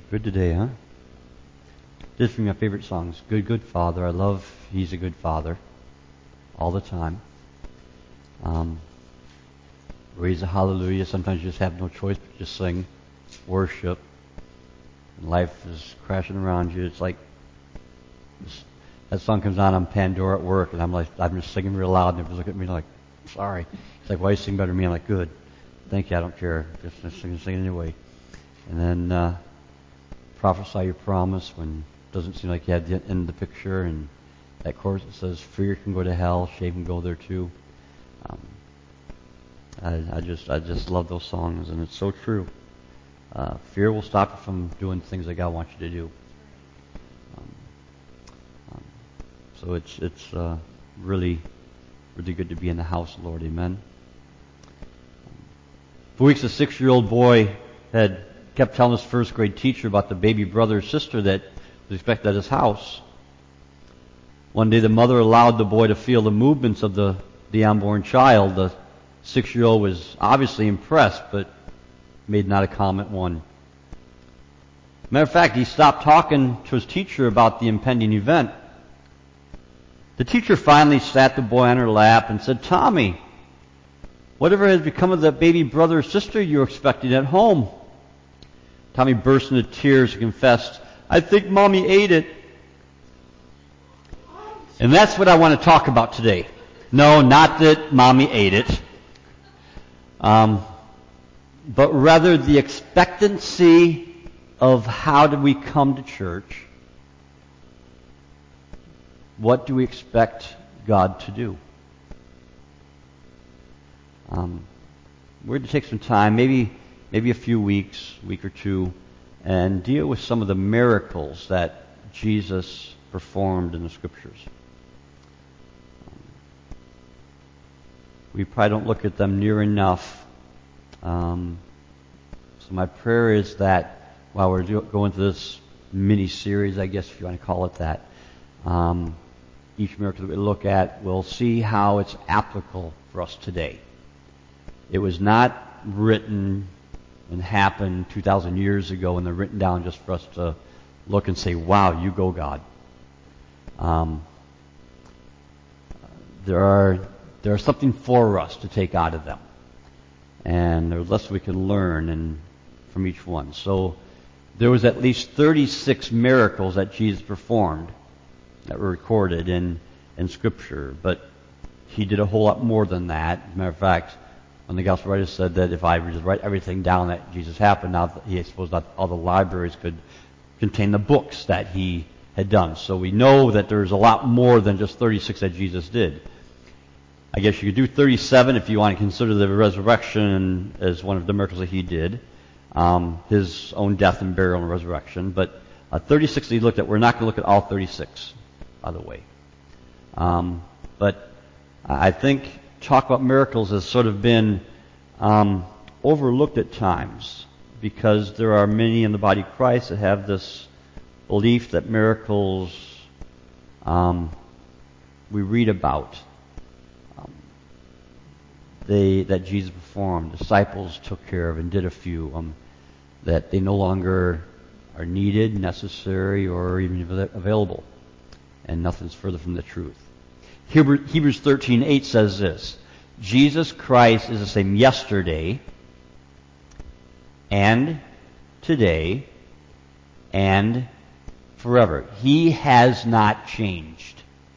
Good today, huh? This is one of my favorite songs. Good, good Father. I love He's a good Father all the time. Raise a hallelujah. Sometimes you just have no choice but just sing, worship. And life is crashing around you. It's like that song comes on Pandora at work, and I'm just singing real loud, and everybody's looking at me like, sorry. It's like, why you sing better than me? I'm like, good. Thank you. I don't care. Just sing anyway. And then prophesy your promise when it doesn't seem like you had the end of the picture, and that chorus that says, fear can go to hell, shame can go there too. I just love those songs, and it's so true. Fear will stop you from doing things that God wants you to do. So it's really good to be in the house of the Lord. Amen. For weeks, a 6-year-old boy had kept telling his first grade teacher about the baby brother or sister that was expected at his house. One day, the mother allowed the boy to feel the movements of the unborn child. The 6-year-old was obviously impressed, but made not a comment one. Matter of fact, he stopped talking to his teacher about the impending event. The teacher finally sat the boy on her lap and said, Tommy, whatever has become of that baby brother or sister you were expecting at home? Tommy burst into tears and confessed, I think Mommy ate it. And that's what I want to talk about today. No, not that Mommy ate it. But rather the expectancy of how do we come to church. What do we expect God to do? We're going to take some time, maybe a few weeks, week or two, and deal with some of the miracles that Jesus performed in the Scriptures. We probably don't look at them near enough. So my prayer is that while we're going through this mini-series, I guess if you want to call it that, each miracle that we look at, we'll see how it's applicable for us today. It was not written and happened 2,000 years ago, and they're written down just for us to look and say, wow, you go, God. There are something for us to take out of them. And there's less we can learn from each one. So there was at least 36 miracles that Jesus performed that were recorded in Scripture. But he did a whole lot more than that. As a matter of fact, when the gospel writer said that if I just write everything down that Jesus happened, now he supposed that all the libraries could contain the books that he had done. So we know that there's a lot more than just 36 that Jesus did. I guess you could do 37 if you want to consider the resurrection as one of the miracles that he did, his own death and burial and resurrection. But 36 that he looked at, we're not going to look at all 36, by the way. But I think talk about miracles has sort of been overlooked at times because there are many in the body of Christ that have this belief that miracles we read about that Jesus performed, disciples took care of and did a few, that they no longer are needed, necessary, or even available. And nothing's further from the truth. Hebrews 13:8 says this, Jesus Christ is the same yesterday and today and forever. He has not changed.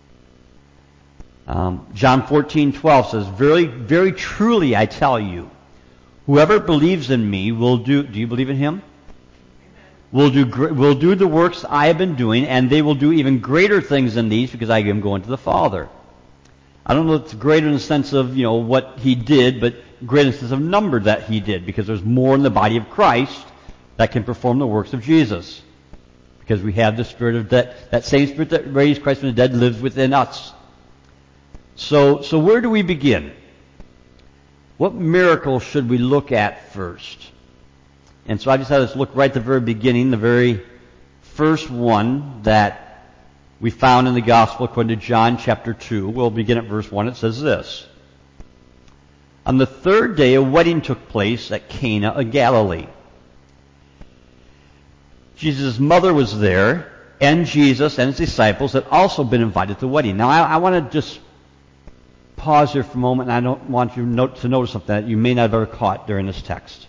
John 14:12 says, very, very truly I tell you, whoever believes in me will do you believe in him? Will do the works I have been doing, and they will do even greater things than these because I am going to the Father. I don't know if it's greater in the sense of, what he did, but greater in the sense of number that he did, because there's more in the body of Christ that can perform the works of Jesus. Because we have the Spirit of that same Spirit that raised Christ from the dead lives within us. So where do we begin? What miracle should we look at first? And so I decided to look right at the very beginning, the very first one that we found in the Gospel according to John chapter 2. We'll begin at verse 1. It says this. On the third day, a wedding took place at Cana of Galilee. Jesus' mother was there, and Jesus and his disciples had also been invited to the wedding. Now, I want to just pause here for a moment, and I don't want you to notice something that you may not have ever caught during this text.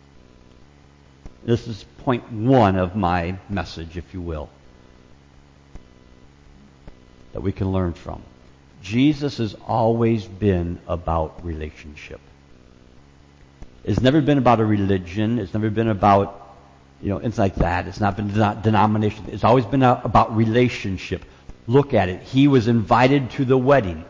This is point one of my message, if you will, that we can learn from. Jesus has always been about relationship. It's never been about a religion. It's never been about, things like that. It's not been denomination. It's always been about relationship. Look at it. He was invited to the wedding.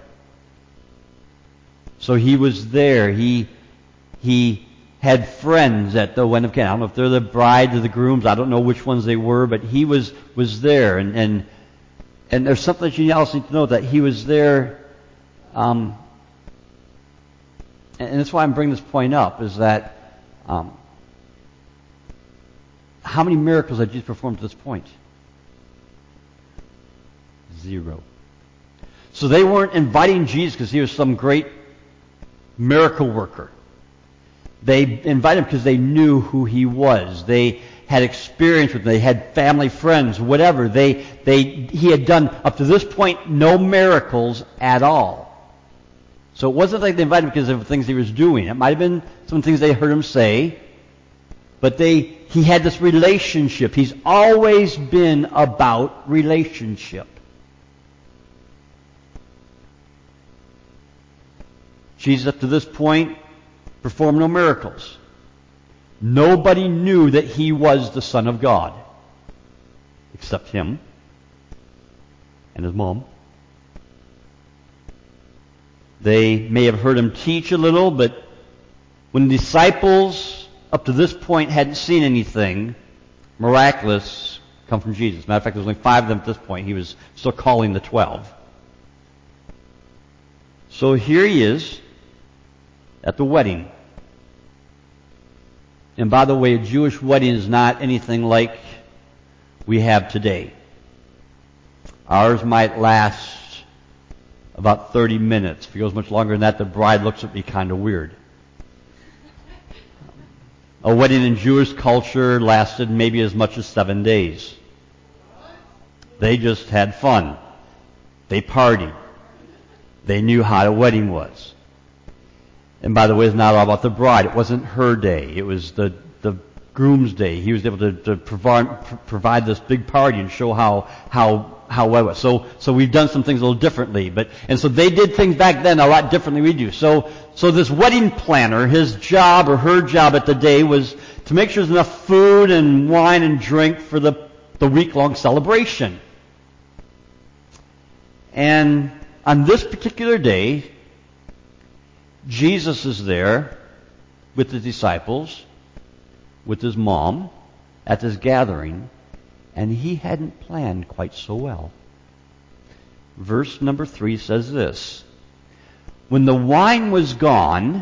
So he was there. He had friends at the wedding of Cana. I don't know if they're the bride or the grooms. I don't know which ones they were, but he was there. And there's something that you also need to know, that he was there. And that's why I'm bringing this point up, is that how many miracles had Jesus performed to this point? 0. So they weren't inviting Jesus because he was some great miracle worker. They invited him because they knew who he was. They had experience with him. They had family, friends, whatever. He had done, up to this point, no miracles at all. So it wasn't like they invited him because of the things he was doing. It might have been some things they heard him say, but he had this relationship. He's always been about relationship. Jesus, up to this point, performed no miracles. Nobody knew that he was the Son of God, except him and his mom. They may have heard him teach a little, but when the disciples up to this point hadn't seen anything miraculous come from Jesus. Matter of fact, there was only 5 of them at this point. He was still calling the 12. So here he is at the wedding. And by the way, a Jewish wedding is not anything like we have today. Ours might last about 30 minutes. If it goes much longer than that, the bride looks at me kind of weird. A wedding in Jewish culture lasted maybe as much as 7 days. They just had fun. They partied. They knew how a wedding was. And by the way, it's not all about the bride. It wasn't her day. It was the groom's day. He was able to provide this big party and show how well it was. So we've done some things a little differently. And so they did things back then a lot differently than we do. So this wedding planner, his job or her job at the day was to make sure there's enough food and wine and drink for the week-long celebration. And on this particular day, Jesus is there with the disciples, with his mom, at this gathering, and he hadn't planned quite so well. Verse number 3 says this: when the wine was gone,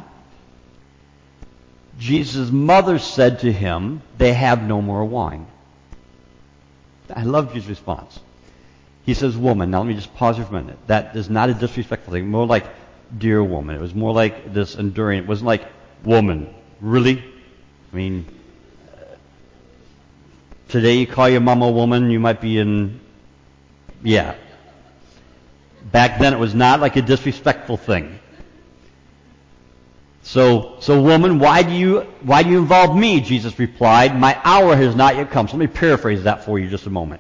Jesus' mother said to him, "They have no more wine." I love Jesus' response. He says, "Woman." Now let me just pause here for a minute. That is not a disrespectful thing. More like, "Dear woman." It was more like this enduring. It wasn't like, "Woman, really?" I mean, today you call your mom a woman, you might be in, yeah. Back then it was not like a disrespectful thing. So woman, why do you involve me? Jesus replied, "My hour has not yet come." So let me paraphrase that for you just a moment.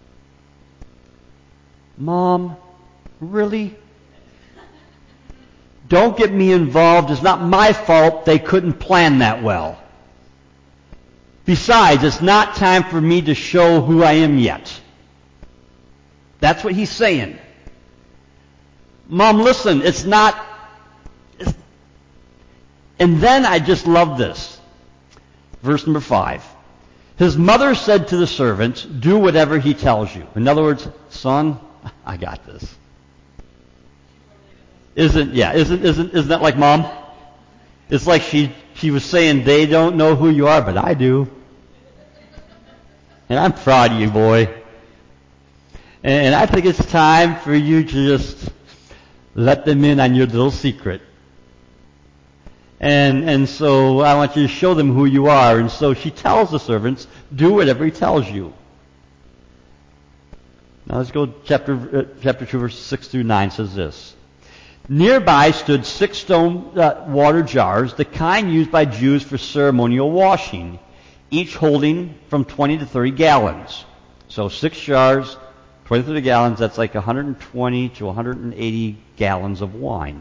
Mom, really? Don't get me involved. It's not my fault they couldn't plan that well. Besides, it's not time for me to show who I am yet. That's what he's saying. Mom, listen, it's not... And then I just love this. Verse number 5. His mother said to the servants, "Do whatever he tells you." In other words, son, I got this. Isn't that like mom? It's like she was saying, "They don't know who you are, but I do. And I'm proud of you, boy. And I think it's time for you to just let them in on your little secret." And so I want you to show them who you are. And so she tells the servants, do whatever he tells you. Now let's go chapter 2, verses 6 through 9 says this. Nearby stood 6 stone water jars, the kind used by Jews for ceremonial washing, each holding from 20 to 30 gallons. So 6 jars, 20 to 30 gallons, that's like 120 to 180 gallons of wine.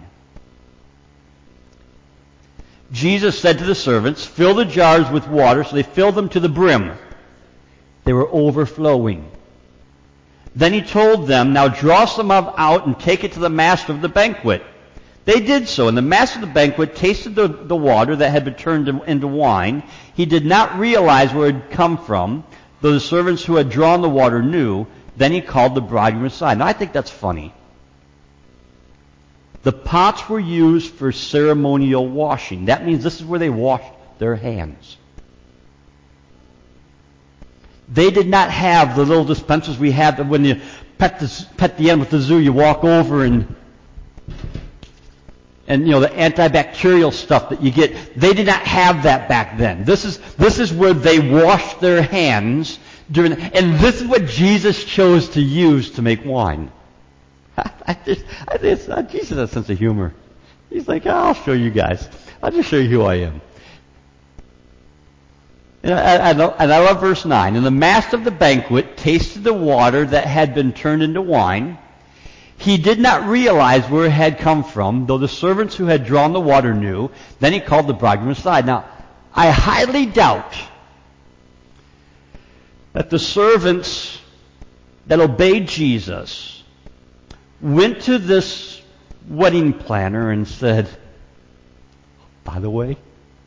Jesus said to the servants, fill the jars with water, so they filled them to the brim. They were overflowing. Then he told them, now draw some out and take it to the master of the banquet. They did so, and the master of the banquet tasted the water that had been turned into wine. He did not realize where it had come from, though the servants who had drawn the water knew. Then he called the bridegroom aside. Now I think that's funny. The pots were used for ceremonial washing. That means this is where they washed their hands. They did not have the little dispensers we have that when you pet the end with the zoo, you walk over and the antibacterial stuff that you get. They did not have that back then. This is where they washed their hands and this is what Jesus chose to use to make wine. I think Jesus has a sense of humor. He's like, I'll show you guys. I'll just show you who I am. And I love verse 9. And the master of the banquet tasted the water that had been turned into wine. He did not realize where it had come from, though the servants who had drawn the water knew. Then he called the bridegroom aside. Now, I highly doubt that the servants that obeyed Jesus went to this wedding planner and said, by the way,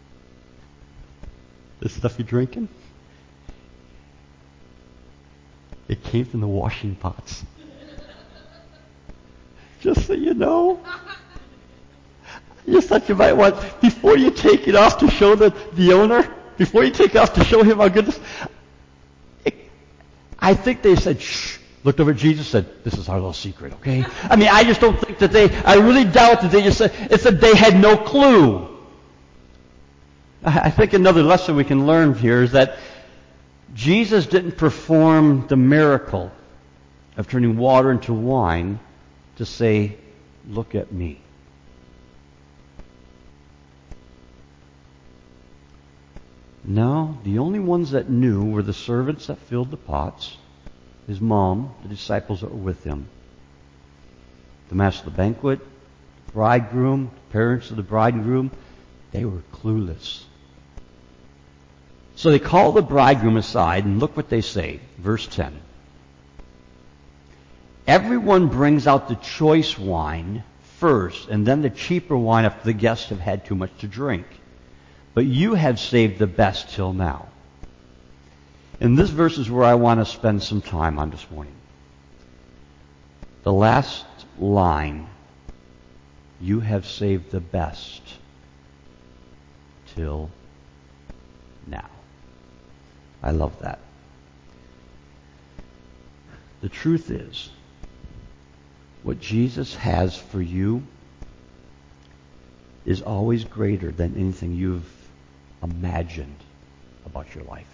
this stuff you're drinking, it came from the washing pots. Just so you know. I just thought you might want, before you take it off to show the owner, before you take it off to show him how good this, I think they said, shh, looked over at Jesus and said, this is our little secret, okay? I mean, I just don't think that I really doubt that they just said, it's that they had no clue. I think another lesson we can learn here is that Jesus didn't perform the miracle of turning water into wine to say, look at me. No, the only ones that knew were the servants that filled the pots, his mom, the disciples that were with him, the master of the banquet, the bridegroom, the parents of the bridegroom. They were clueless. So they call the bridegroom aside, and look what they say. Verse 10. Everyone brings out the choice wine first, and then the cheaper wine after the guests have had too much to drink. But you have saved the best till now. And this verse is where I want to spend some time on this morning. The last line, you have saved the best till now. I love that. The truth is, what Jesus has for you is always greater than anything you've imagined about your life.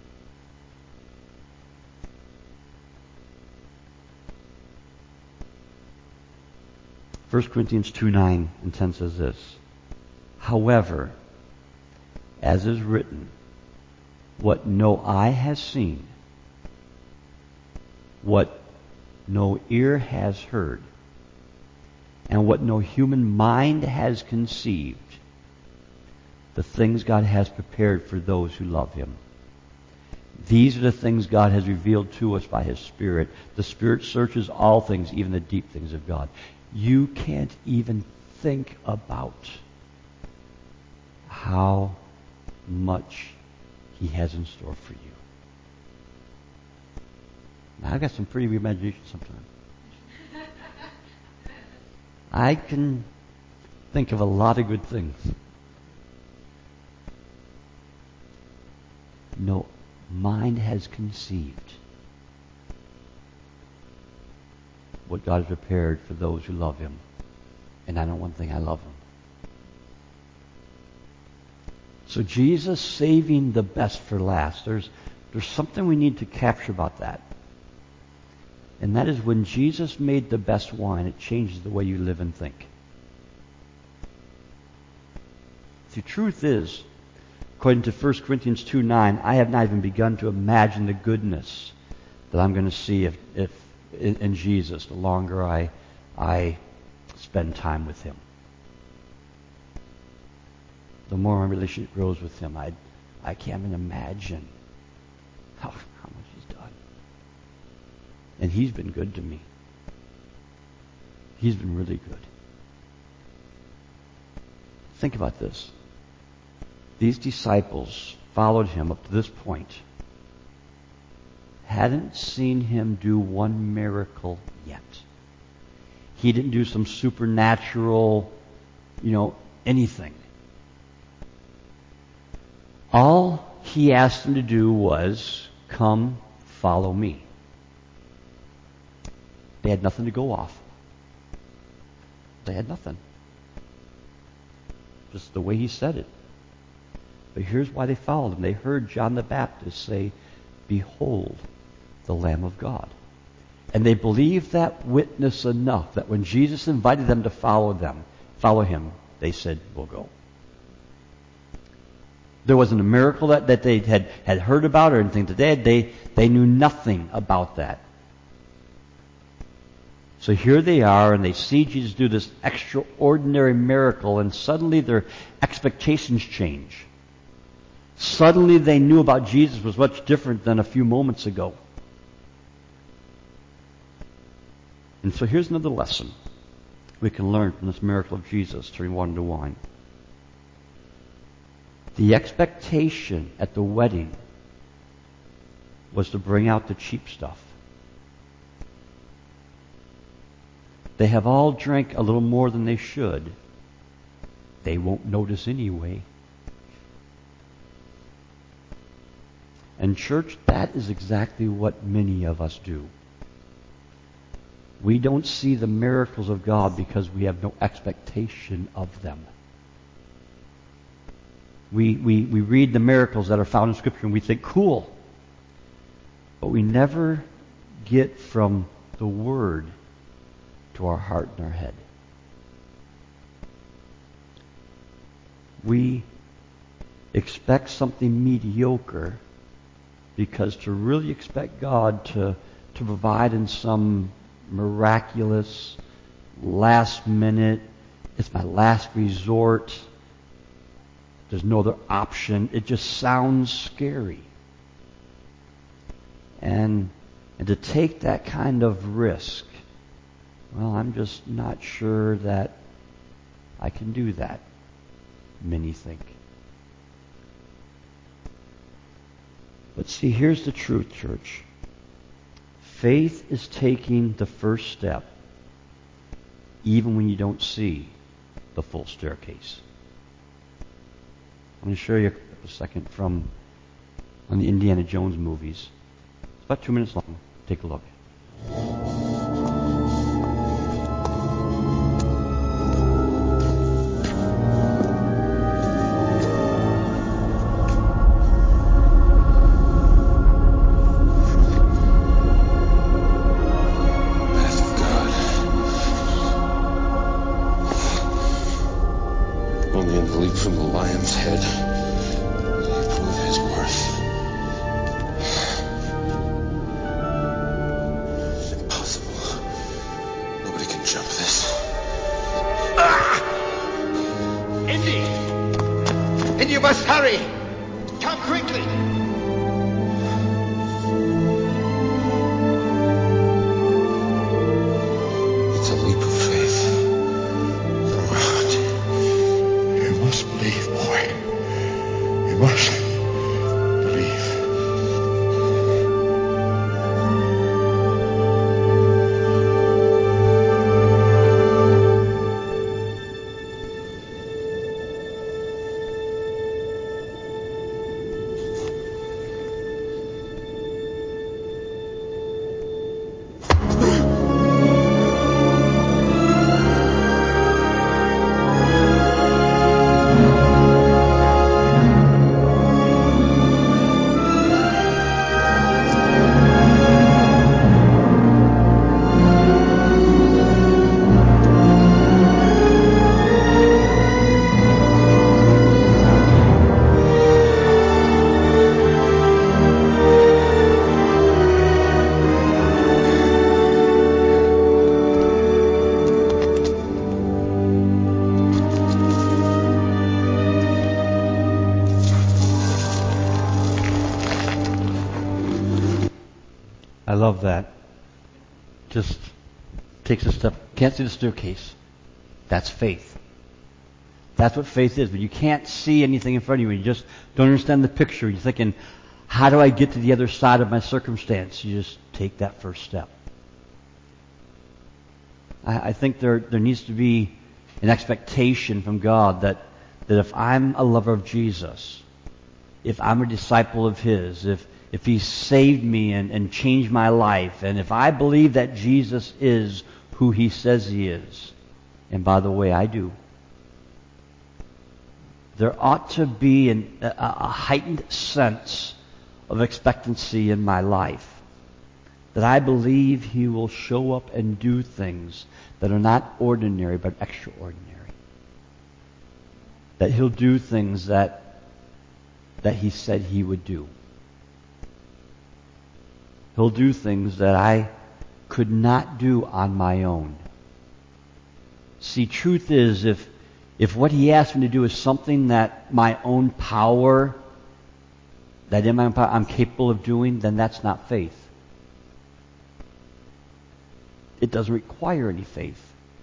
First Corinthians 2:9 and 10 says this. However, as is written, what no eye has seen, what no ear has heard, and what no human mind has conceived, the things God has prepared for those who love Him. These are the things God has revealed to us by His Spirit. The Spirit searches all things, even the deep things of God. You can't even think about how much He has in store for you. Now, I've got some pretty weird imagination sometimes. I can think of a lot of good things. No mind has conceived what God has prepared for those who love Him. And I know one thing, I love Him. So Jesus saving the best for last. There's something we need to capture about that. And that is when Jesus made the best wine, it changes the way you live and think. The truth is, according to 1 Corinthians 2:9, I have not even begun to imagine the goodness that I'm going to see if in Jesus the longer I spend time with Him. The more my relationship grows with Him, I can't even imagine how much He's done. And He's been good to me. He's been really good. Think about this. These disciples followed Him up to this point. Hadn't seen Him do one miracle yet. He didn't do some supernatural, anything. All He asked them to do was, come, follow me. They had nothing to go off. They had nothing. Just the way He said it. But here's why they followed Him. They heard John the Baptist say, behold, the Lamb of God. And they believed that witness enough that when Jesus invited them to follow Him, they said, we'll go. There wasn't a miracle that they had heard about or anything today. They knew nothing about that. So here they are, and they see Jesus do this extraordinary miracle, and suddenly their expectations change. Suddenly they knew about Jesus was much different than a few moments ago. And so here's another lesson we can learn from this miracle of Jesus turning water into wine. The expectation at the wedding was to bring out the cheap stuff. They have all drank a little more than they should. They won't notice anyway. And church, that is exactly what many of us do. We don't see the miracles of God because we have no expectation of them. We read the miracles that are found in Scripture and we think, cool. But we never get from the Word to our heart and our head. We expect something mediocre because to really expect God to provide in some miraculous, last minute, it's my last resort, there's no other option, it just sounds scary. And to take that kind of risk, well, I'm just not sure that I can do that, many think. But see, here's the truth, church. Faith is taking the first step even when you don't see the full staircase. I'm going to show you a second from one of the Indiana Jones movies. It's about 2 minutes long. Take a look. Only in the leap from the lion's head will he prove his worth. Impossible. Nobody can jump this. Indy! Indy, you must hurry! Come quickly! It's a leap of faith. You must believe, boy. You must believe. love that. Just takes a step. Can't see the staircase. That's faith. That's what faith is. When you can't see anything in front of you, and you just don't understand the picture, you're thinking, how do I get to the other side of my circumstance? You just take that first step. I think there needs to be an expectation from God that if I'm a lover of Jesus, if I'm a disciple of His, if He saved me and changed my life, and if I believe that Jesus is who He says He is, and by the way, I do, there ought to be a heightened sense of expectancy in my life. That I believe He will show up and do things that are not ordinary but extraordinary. That He'll do things that He said He would do. He'll do things that I could not do on my own. See, truth is, if what He asked me to do is something that my own power, that in my own power I'm capable of doing, then that's not faith. It doesn't require any faith.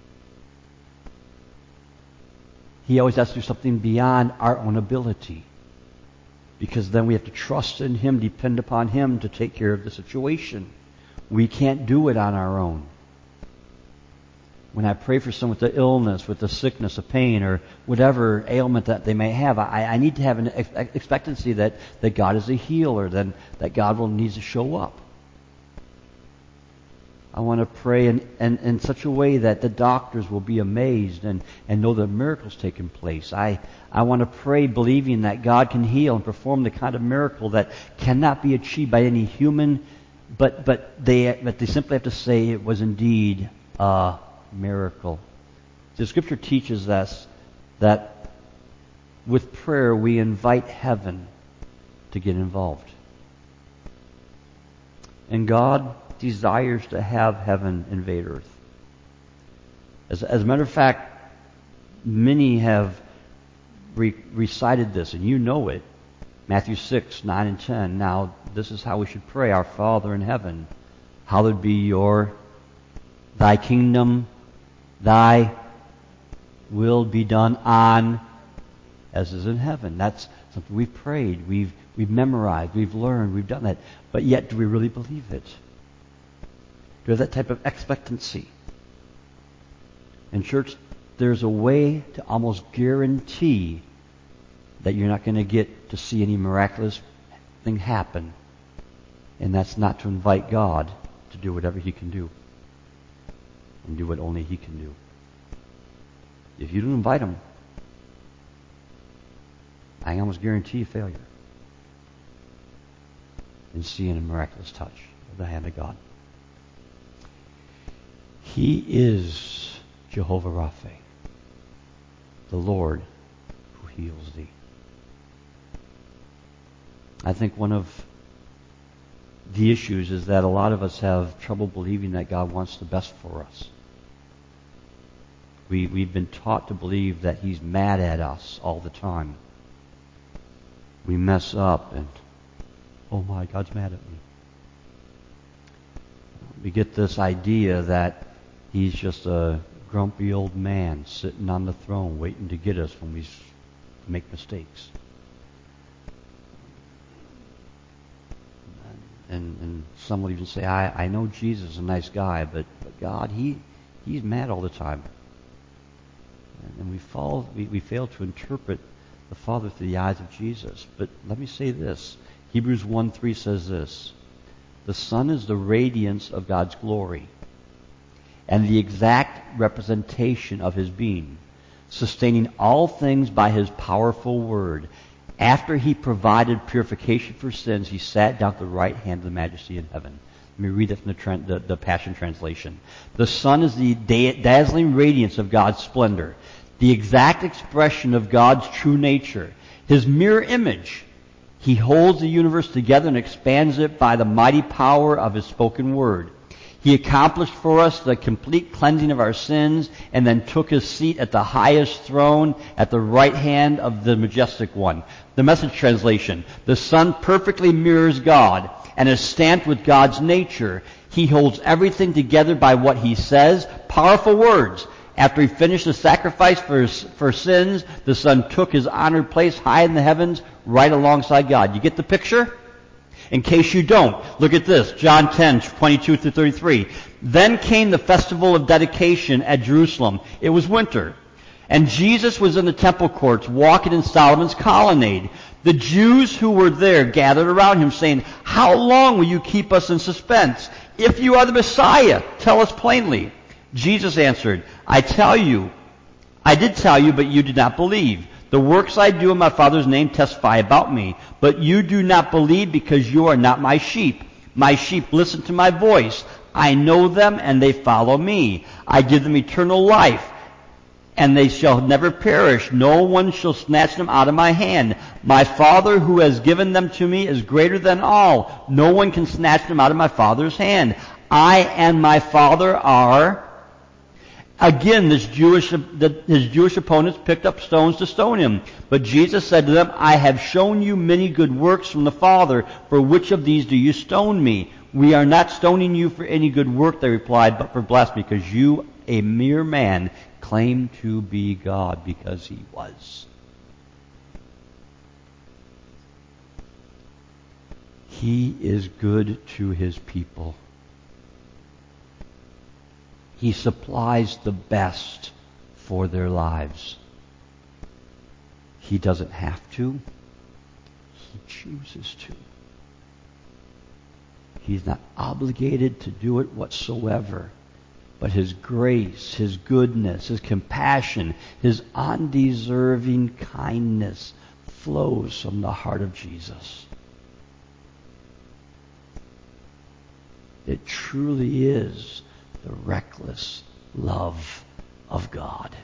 He always has to do something beyond our own ability. Because then we have to trust in Him, depend upon Him to take care of the situation. We can't do it on our own. When I pray for someone with the illness, with the sickness, a pain, or whatever ailment that they may have, I need to have an expectancy that God is a healer, then that God will need to show up. I want to pray in such a way that the doctors will be amazed and know that miracles taking place. I want to pray believing that God can heal and perform the kind of miracle that cannot be achieved by any human, but they simply have to say it was indeed a miracle. The Scripture teaches us that with prayer we invite heaven to get involved. And God desires to have heaven invade earth. As a matter of fact, many have recited this, and you know it. Matthew 6, 9 and 10. Now, this is how we should pray. Our Father in heaven, hallowed be thy kingdom, thy will be done on as is in heaven. That's something we've prayed, we've memorized, we've learned, we've done that. But yet, do we really believe it? Do we have that type of expectancy? In church, there's a way to almost guarantee that you're not going to get to see any miraculous thing happen. And that's not to invite God to do whatever He can do. And do what only He can do. If you don't invite Him, I almost guarantee failure in seeing a miraculous touch of the hand of God. He is Jehovah Rapha, the Lord who heals thee. I think one of the issues is that a lot of us have trouble believing that God wants the best for us. We've been taught to believe that He's mad at us all the time. We mess up and, oh my, God's mad at me. We get this idea that He's just a grumpy old man sitting on the throne waiting to get us when we make mistakes. And some would even say, I know Jesus is a nice guy, but God, He's mad all the time. And we fail to interpret the Father through the eyes of Jesus. But let me say this. Hebrews 1:3 says this. The Son is the radiance of God's glory and the exact representation of His being, sustaining all things by His powerful word. After He provided purification for sins, He sat down at the right hand of the Majesty in heaven. Let me read that from the Passion Translation. The Son is the dazzling radiance of God's splendor, the exact expression of God's true nature, His mirror image. He holds the universe together and expands it by the mighty power of His spoken word. He accomplished for us the complete cleansing of our sins and then took His seat at the highest throne at the right hand of the Majestic One. The Message translation. The Son perfectly mirrors God. and is stamped with God's nature. He holds everything together by what he says. Powerful words. After he finished the sacrifice for sins, the Son took his honored place high in the heavens, right alongside God. You get the picture? In case you don't, look at this. John 10:22-33. Then came the festival of dedication at Jerusalem. It was winter. And Jesus was in the temple courts, walking in Solomon's colonnade. The Jews who were there gathered around him, saying, "How long will you keep us in suspense? If you are the Messiah, tell us plainly." Jesus answered, I did tell you, but you did not believe. The works I do in my Father's name testify about me, but you do not believe because you are not my sheep. My sheep listen to my voice. I know them and they follow me. I give them eternal life, and they shall never perish. No one shall snatch them out of my hand. My Father who has given them to me is greater than all. No one can snatch them out of my Father's hand. I and my Father are... Again, his Jewish opponents picked up stones to stone him. But Jesus said to them, I have shown you many good works from the Father. For which of these do you stone me? We are not stoning you for any good work, they replied, but for blasphemy, because you, a mere man, claim to be God, because he was. He is good to his people. He supplies the best for their lives. He doesn't have to. He chooses to. He's not obligated to do it whatsoever. But his grace, his goodness, his compassion, his undeserving kindness flows from the heart of Jesus. It truly is the reckless love of God.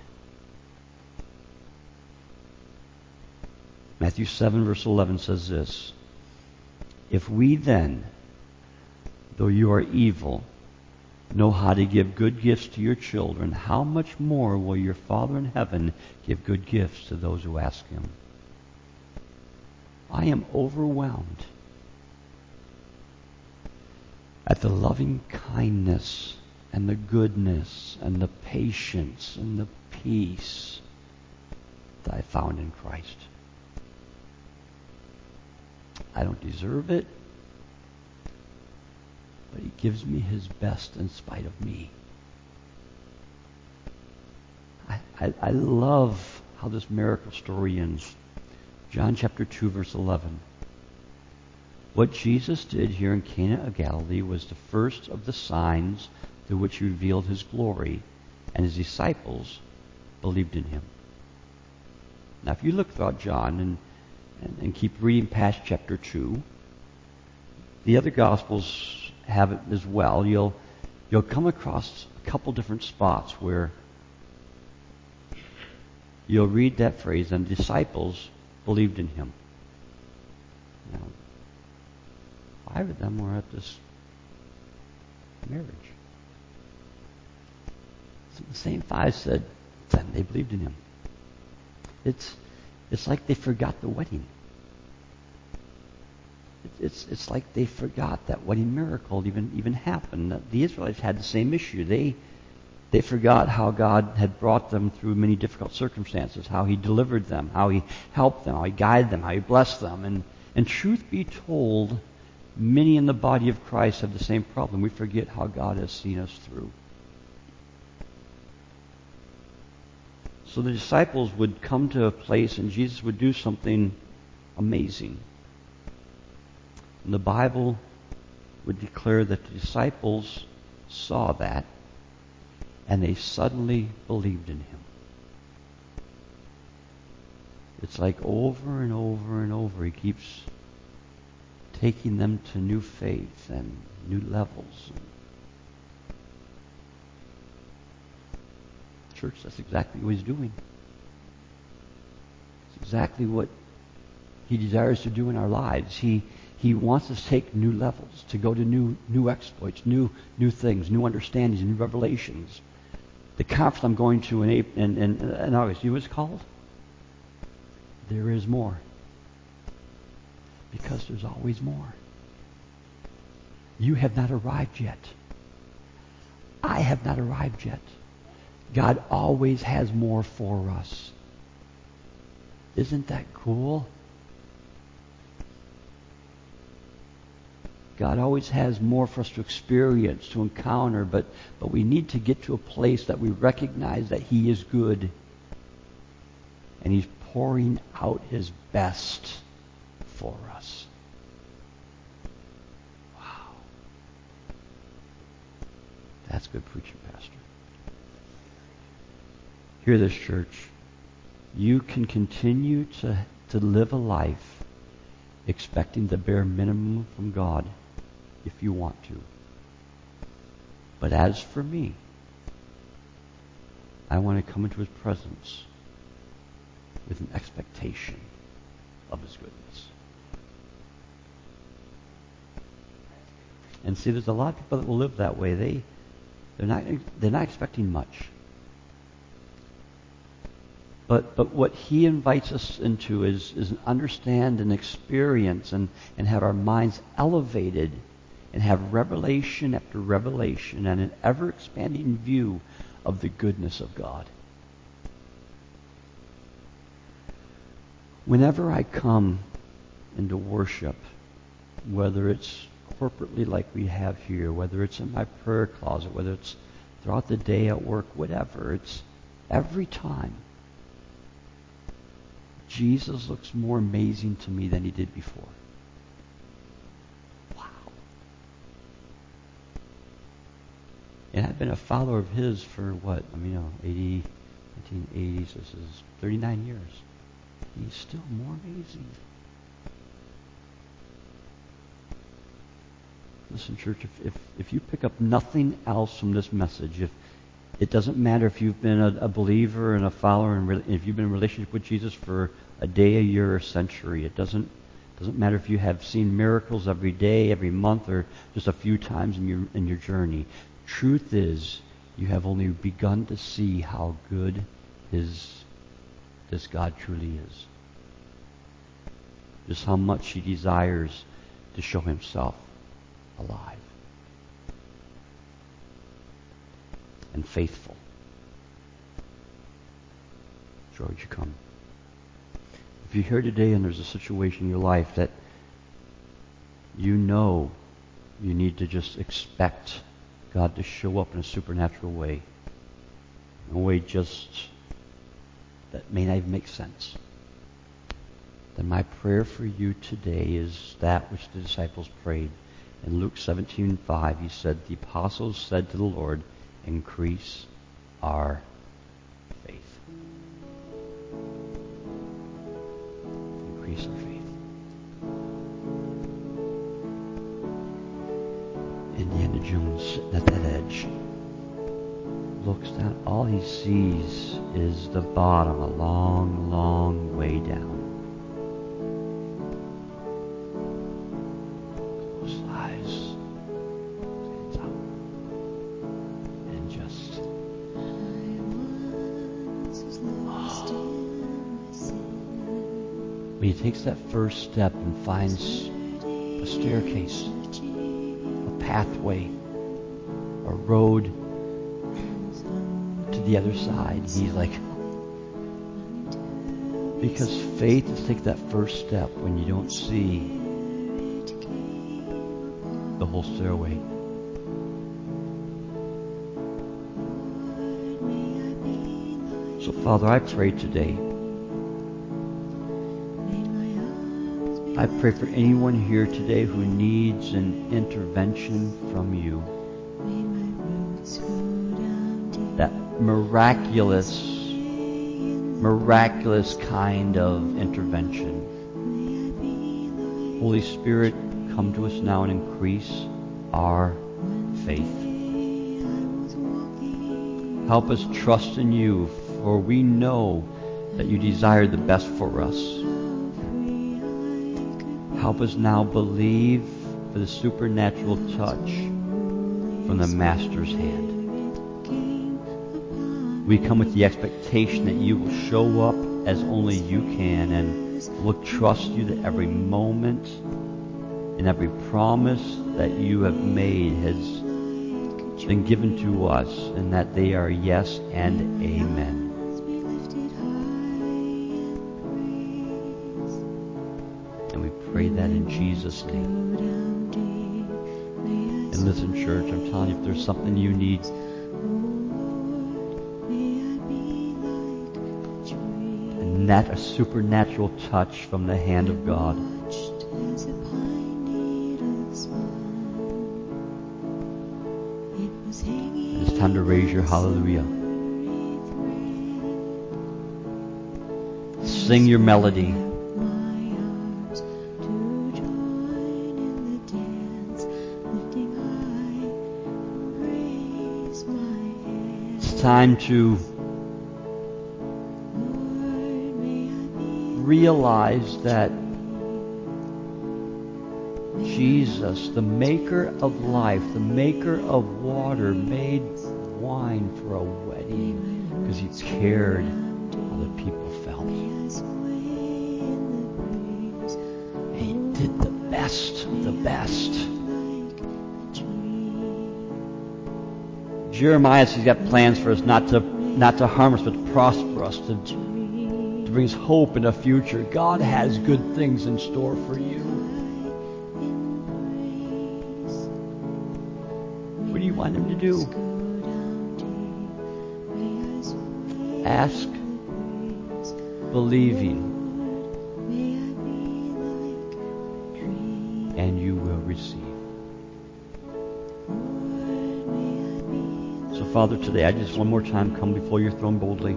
Matthew 7 verse 11 says this, If we then, though you are evil, know how to give good gifts to your children, how much more will your Father in heaven give good gifts to those who ask him? I am overwhelmed at the loving kindness and the goodness and the patience and the peace that I found in Christ. I don't deserve it, but he gives me his best in spite of me. I love how this miracle story ends. John chapter 2 verse 11. What Jesus did here in Cana of Galilee was the first of the signs through which he revealed his glory, and his disciples believed in him. Now if you look throughout John and keep reading past chapter 2, the other Gospels have it as well. You'll come across a couple different spots where you'll read that phrase, and disciples believed in him. Now, 5 of them were at this marriage. So the same 5 said then they believed in him. It's like they forgot the wedding. It's like they forgot that wedding miracle even happened. The Israelites had the same issue. They forgot how God had brought them through many difficult circumstances, how he delivered them, how he helped them, how he guided them, how he blessed them. And truth be told, many in the body of Christ have the same problem. We forget how God has seen us through. So the disciples would come to a place and Jesus would do something amazing. And the Bible would declare that the disciples saw that and they suddenly believed in him. It's like over and over and over he keeps taking them to new faith and new levels. Church, that's exactly what he's doing. It's exactly what he desires to do in our lives. He wants us to take new levels, to go to new exploits, new things, new understandings, new revelations. The conference I'm going to in August, you know what it's called? There is more. Because there's always more. You have not arrived yet. I have not arrived yet. God always has more for us. Isn't that cool? God always has more for us to experience, to encounter, but we need to get to a place that we recognize that He is good. And He's pouring out His best for us. Wow. That's good preaching, Pastor. Hear this, church. You can continue to live a life expecting the bare minimum from God if you want to. But as for me, I want to come into His presence with an expectation of His goodness. And see, there's a lot of people that will live that way. They're not expecting much. But what He invites us into is understand and experience and have our minds elevated and have revelation after revelation and an ever-expanding view of the goodness of God. Whenever I come into worship, whether it's corporately like we have here, whether it's in my prayer closet, whether it's throughout the day at work, whatever, it's every time Jesus looks more amazing to me than He did before. Wow. And I've been a follower of His for what? 1980s, this is 39 years. He's still more amazing. Listen, church, if you pick up nothing else from this message, if it doesn't matter if you've been a believer and a follower, and if you've been in a relationship with Jesus for a day, a year, or a century, it doesn't matter if you have seen miracles every day, every month, or just a few times in your journey. Truth is, you have only begun to see how good this God truly is. Just how much He desires to show Himself alive and faithful. George, you come. If you're here today and there's a situation in your life that you know you need to just expect God to show up in a supernatural way, in a way just that may not even make sense, then my prayer for you today is that which the disciples prayed. In Luke 17:5, He said, the apostles said to the Lord, increase our faith. Increase our faith. Indiana Jones, sitting at that edge, looks down. All he sees is the bottom, a long, long way down. Close eyes. Hands up. And just... When he takes that first step and finds a staircase, a pathway, a road to the other side, he's like... Because faith is take that first step when you don't see the whole stairway. So, Father, I pray today. I pray for anyone here today who needs an intervention from you. That miraculous kind of intervention. Holy Spirit, come to us now and increase our faith. Help us trust in you, for we know that you desire the best for us. Help us now believe for the supernatural touch from the Master's hand. We come with the expectation that you will show up as only you can, and we'll trust you that every moment and every promise that you have made has been given to us, and that they are yes and amen. And we pray that in Jesus' name. And listen, church, I'm telling you, if there's something you need, a supernatural touch from the hand of God, it's time to raise your hallelujah. Sing your melody. It's time to realize that Jesus, the maker of life, the maker of water, made wine for a wedding because he cared how the people felt. He did the best of the best. Jeremiah says he's got plans for us not to harm us, but to prosper us, to bring us hope in the future. God has good things in store for you. What do you want him to do? Ask, believing, and you will receive. So, Father, today I just one more time come before your throne boldly.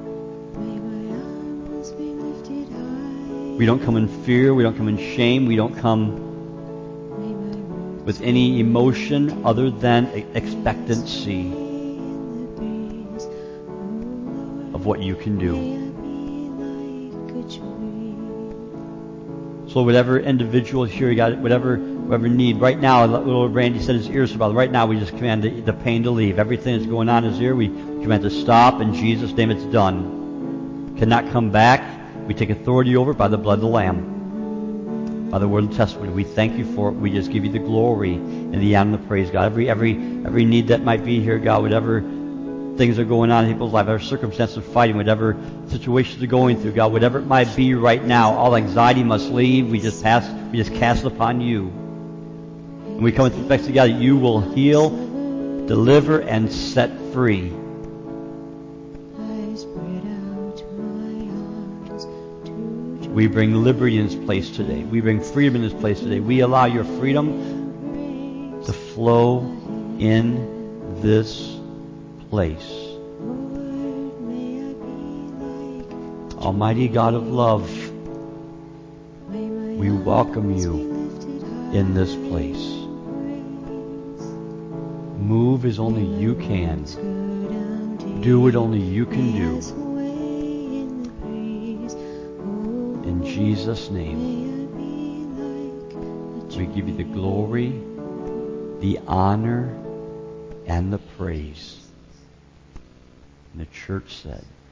We don't come in fear. We don't come in shame. We don't come with any emotion other than expectancy of what you can do. So whatever individual here, God, whatever need, right now, little Randy said his ears about. Right now, we just command the pain to leave. Everything that's going on in his ear, we command to stop. In Jesus' name, it's done. Cannot come back. We take authority over it by the blood of the Lamb, by the word of testimony. We thank you for it. We just give you the glory and the honor and the praise, God. Every need that might be here, God, whatever things are going on in people's lives, whatever circumstances are fighting, whatever situations are going through, God, whatever it might be right now, all anxiety must leave. We just cast it upon you. And we come into the fact, God, that you will heal, deliver, and set free. We bring liberty in this place today. We bring freedom in this place today. We allow your freedom to flow in this place. Almighty God of love, we welcome you in this place. Move as only you can. Do what only you can do. In Jesus' name, we give you the glory, the honor, and the praise. And the church said,